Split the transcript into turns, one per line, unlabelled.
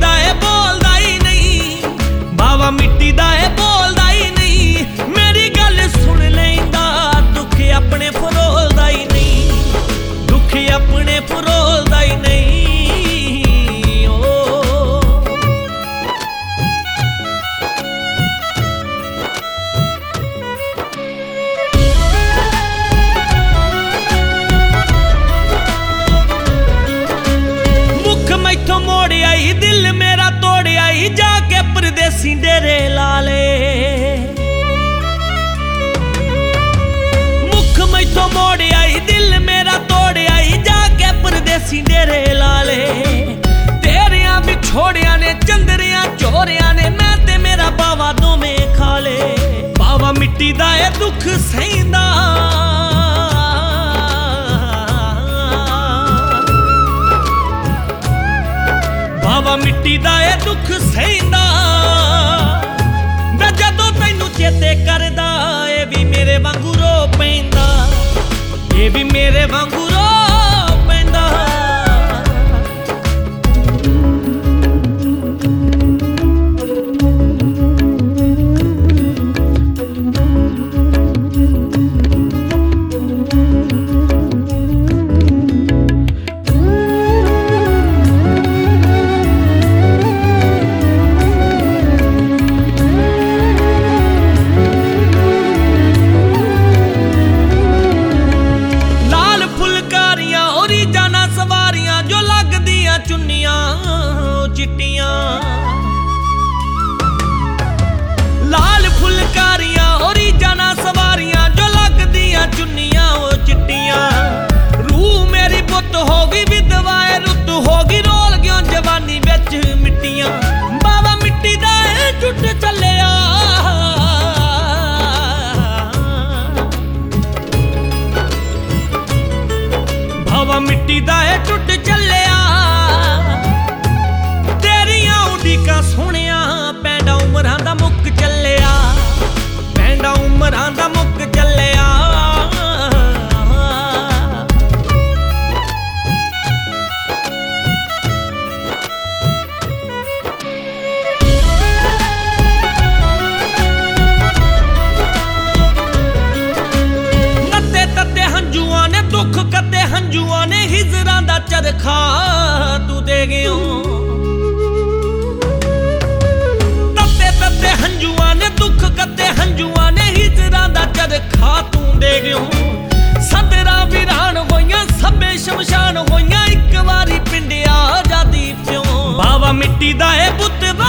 दा ए बोलदा ही नहीं, बावा मिट्टी दा ए बोलदा ही नहीं। मेरी गल सुन लैंदा दुख अपने फरोलदा ही नहीं, दुख अपने फरोलदा ही नहीं। मैथों मोड़ आई दिल मेरा तोड़ आई जाके परदेसी डेरे लाले। मुख मैथों मोड़ आई दिल मेरा तोड़ आई जाके परदेसी डेरे लाले। तेरिया बिछोड़िया ने चंदरिया चोरिया ने मैं ते मेरा बावा दोवें खाले। बावा मिट्टी दा ए दुख सहिंदा बावा मिट्टी दा ए दुख सहिंदा। मैं जदों तैनू चेते करदा ए भी मेरे वांगू रो पैंदा, ए भी मेरे वांगू रो पैंदा। जो लगदियां चुन्नियां चिट्टियां लाल फुलकारियां और जाना सवारियां जो लगदियां चुन्नियां चिट्टियां। रूह मेरी पुत होगी विधवाए रुत होगी रोल गयो जवानी बिच मिट्टियां। बावा मिट्टी दा टुट चलिया बावा मिट्टी दा टुट चलिया। तेरियां उड़ीकां सोहणिया पैंडा उमरां दा मुक चलिया, पैंडा उमरां दा मुक चलिया। नत्ते तत्ते हंजुआं ने दुख कते हंजुआं ने हिजरां दा चरखा तू दे गयो। तत्ते तत्ते हंजुआं ने दुख कते हंजुआं ने हिजरां दा चरखा तू दे गयो। सदरा वीरान होइयां सभे शमशान होइयां एक वारी पिंडिया आजादी प्यों। बावा मिट्टी दा ए पुत